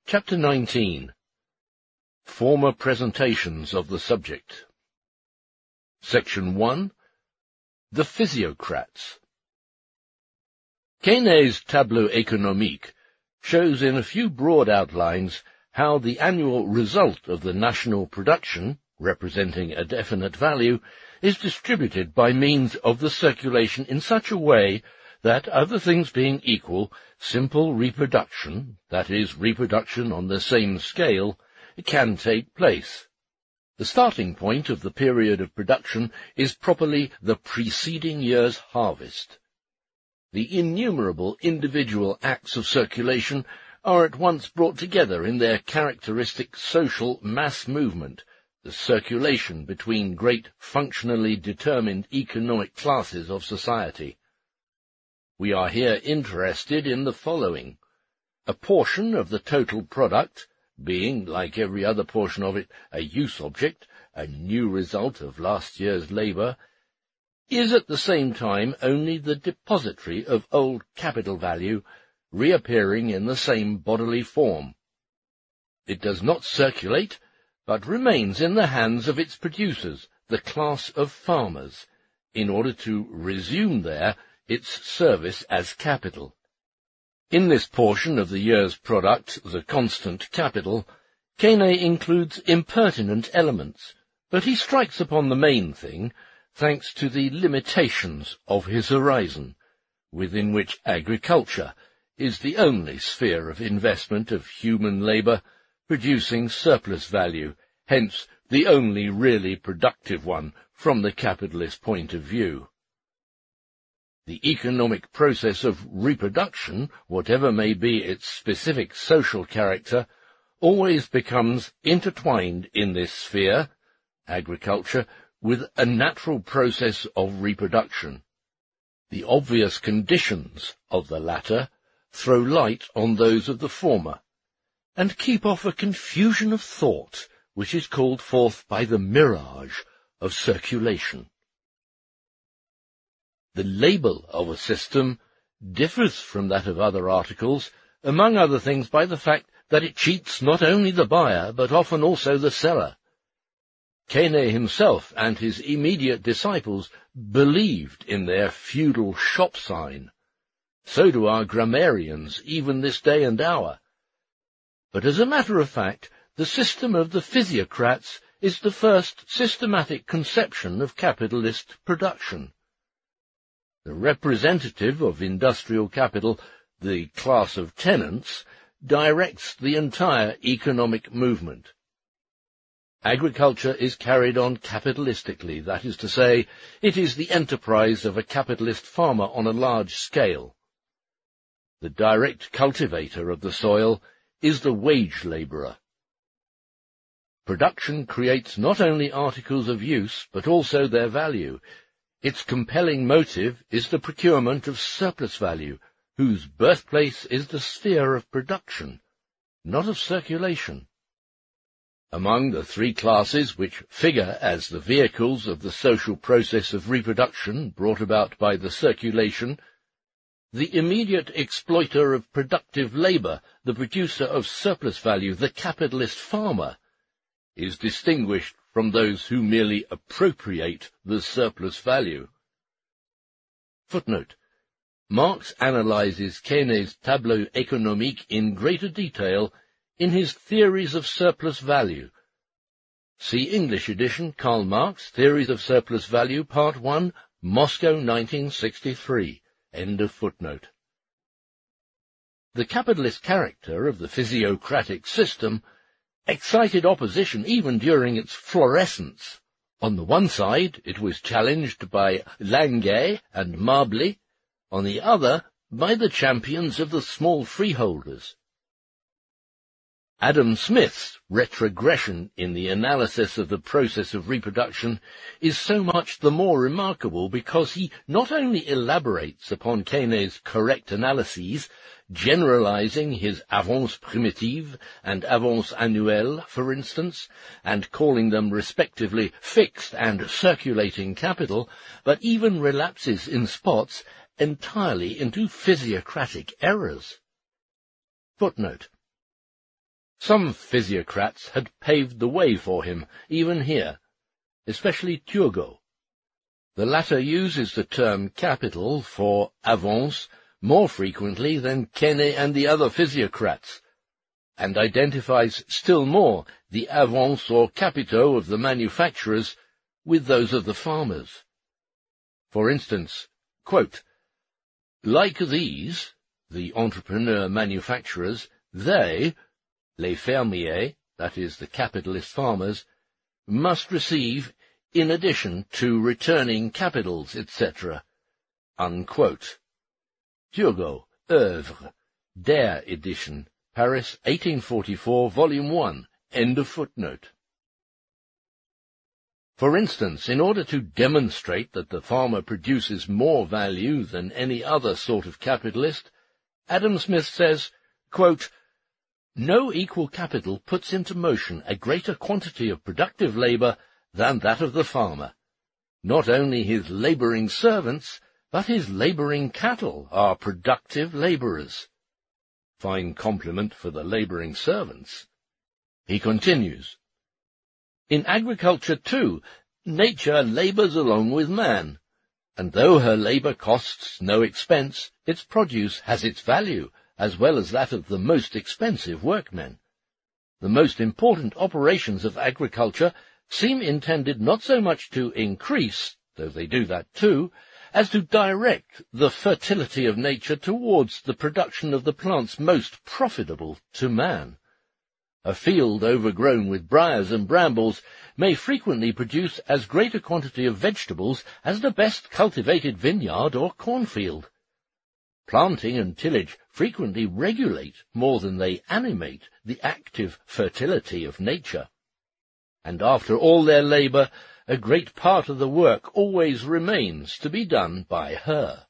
Chapter 19. Former presentations of the subject. Section 1. The Physiocrats. Quesnay's Tableau économique shows in a few broad outlines how the annual result of the national production, representing a definite value, is distributed by means of the circulation in such a way that, other things being equal, simple reproduction, that is, reproduction on the same scale, can take place. The starting point of the period of production is properly the preceding year's harvest. The innumerable individual acts of circulation are at once brought together in their characteristic social mass movement, the circulation between great functionally determined economic classes of society. We are here interested in the following: a portion of the total product, being, like every other portion of it, a use object, a new result of last year's labour, is at the same time only the depository of old capital value, reappearing in the same bodily form. It does not circulate, but remains in the hands of its producers, the class of farmers, in order to resume there its service as capital. In this portion of the year's product, the constant capital, Quesnay includes impertinent elements, but he strikes upon the main thing, thanks to the limitations of his horizon, within which agriculture is the only sphere of investment of human labour producing surplus value, hence the only really productive one from the capitalist point of view. The economic process of reproduction, whatever may be its specific social character, always becomes intertwined in this sphere, agriculture, with a natural process of reproduction. The obvious conditions of the latter throw light on those of the former, and keep off a confusion of thought which is called forth by the mirage of circulation. The label of a system differs from that of other articles, among other things by the fact that it cheats not only the buyer, but often also the seller. Quesnay himself and his immediate disciples believed in their feudal shop sign. So do our grammarians, even this day and hour. But as a matter of fact, the system of the physiocrats is the first systematic conception of capitalist production. The representative of industrial capital, the class of tenants, directs the entire economic movement. Agriculture is carried on capitalistically, that is to say, it is the enterprise of a capitalist farmer on a large scale. The direct cultivator of the soil is the wage labourer. Production creates not only articles of use, but also their value. Its compelling motive is the procurement of surplus value, whose birthplace is the sphere of production, not of circulation. Among the three classes which figure as the vehicles of the social process of reproduction brought about by the circulation, the immediate exploiter of productive labour, the producer of surplus value, the capitalist farmer, is distinguished from those who merely appropriate the surplus value. Footnote. Marx analyzes Quesnay's Tableau économique in greater detail in his Theories of Surplus Value. See English edition, Karl Marx, Theories of Surplus Value, Part 1, Moscow, 1963. End of footnote. The capitalist character of the physiocratic system excited opposition even during its florescence. On the one side, it was challenged by Linguet and Mably, on the other, by the champions of the small freeholders. Adam Smith's retrogression in the analysis of the process of reproduction is so much the more remarkable because he not only elaborates upon Quesnay's correct analyses, generalizing his avance primitive and avance annuelle, for instance, and calling them respectively fixed and circulating capital, but even relapses in spots entirely into physiocratic errors. Footnote. Some physiocrats had paved the way for him, even here, especially Turgot. The latter uses the term capital for avance more frequently than Quesnay and the other physiocrats, and identifies still more the avance or capitaux of the manufacturers with those of the farmers. For instance, quote, "Like these, the entrepreneur manufacturers, they, les fermiers, that is, the capitalist farmers, must receive, in addition to returning capitals, etc." Unquote. Turgot, Œuvre, Der edition, Paris, 1844, Volume 1, end of footnote. For instance, in order to demonstrate that the farmer produces more value than any other sort of capitalist, Adam Smith says, quote, "No equal capital puts into motion a greater quantity of productive labour than that of the farmer. Not only his labouring servants, but his labouring cattle are productive labourers." Fine compliment for the labouring servants. He continues, "In agriculture, too, nature labours along with man, and though her labour costs no expense, its produce has its value, as well as that of the most expensive workmen. The most important operations of agriculture seem intended not so much to increase, though they do that too, as to direct the fertility of nature towards the production of the plants most profitable to man. A field overgrown with briars and brambles may frequently produce as great a quantity of vegetables as the best cultivated vineyard or cornfield. Planting and tillage frequently regulate more than they animate the active fertility of nature. And after all their labour, a great part of the work always remains to be done by her.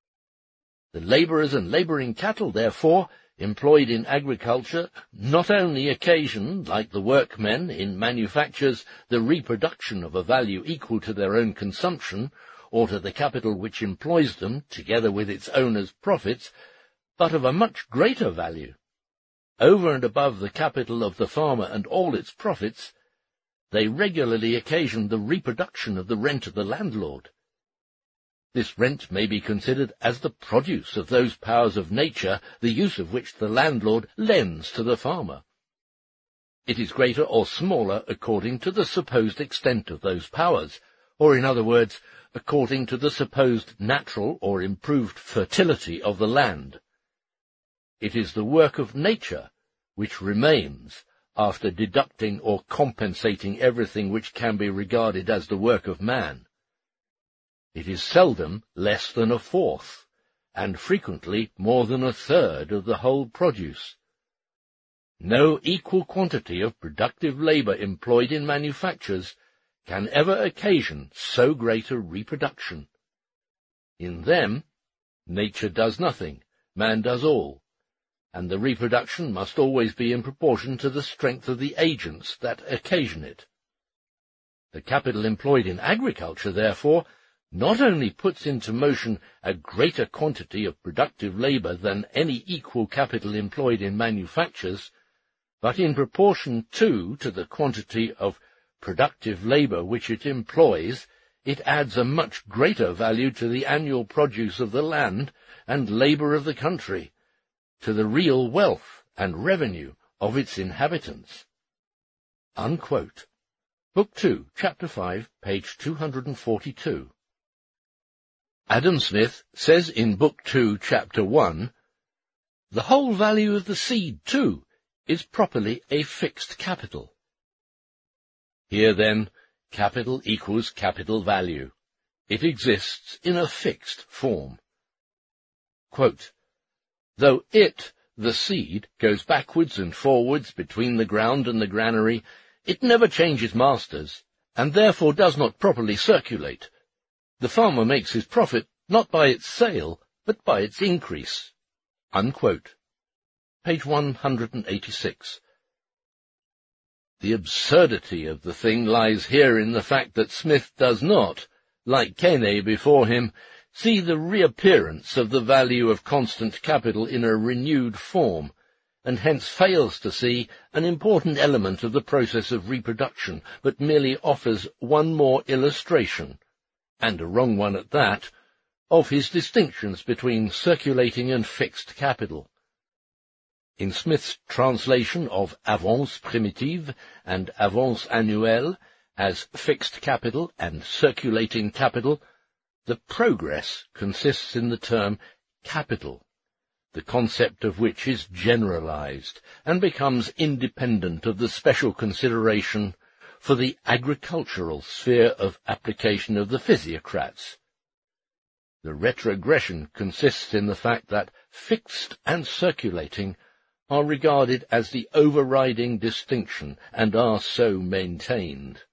The labourers and labouring cattle, therefore, employed in agriculture, not only occasion, like the workmen in manufactures, the reproduction of a value equal to their own consumption, or to the capital which employs them, together with its owner's profits, but of a much greater value. Over and above the capital of the farmer and all its profits, they regularly occasion the reproduction of the rent of the landlord. This rent may be considered as the produce of those powers of nature, the use of which the landlord lends to the farmer. It is greater or smaller according to the supposed extent of those powers, or in other words, according to the supposed natural or improved fertility of the land. It is the work of nature which remains, after deducting or compensating everything which can be regarded as the work of man. It is seldom less than a fourth, and frequently more than a third of the whole produce. No equal quantity of productive labour employed in manufactures can ever occasion so great a reproduction. In them, nature does nothing, man does all, and the reproduction must always be in proportion to the strength of the agents that occasion it. The capital employed in agriculture, therefore, not only puts into motion a greater quantity of productive labour than any equal capital employed in manufactures, but in proportion, too, to the quantity of productive labour which it employs, it adds a much greater value to the annual produce of the land and labour of the country, to the real wealth and revenue of its inhabitants." Unquote. Book 2, Chapter 5, page 242. Adam Smith says in Book 2, Chapter 1, "The whole value of the seed, too, is properly a fixed capital." Here, then, capital equals capital value. It exists in a fixed form. Quote, "Though it, the seed, goes backwards and forwards between the ground and the granary, it never changes masters, and therefore does not properly circulate. The farmer makes his profit not by its sale, but by its increase." Unquote. Page 186. The absurdity of the thing lies here in the fact that Smith does not, like Quesnay before him, see the reappearance of the value of constant capital in a renewed form, and hence fails to see an important element of the process of reproduction, but merely offers one more illustration, and a wrong one at that, of his distinctions between circulating and fixed capital. In Smith's translation of avance primitive and avance annuelle as fixed capital and circulating capital, the progress consists in the term capital, the concept of which is generalized and becomes independent of the special consideration for the agricultural sphere of application of the physiocrats. The retrogression consists in the fact that fixed and circulating are regarded as the overriding distinction and are so maintained.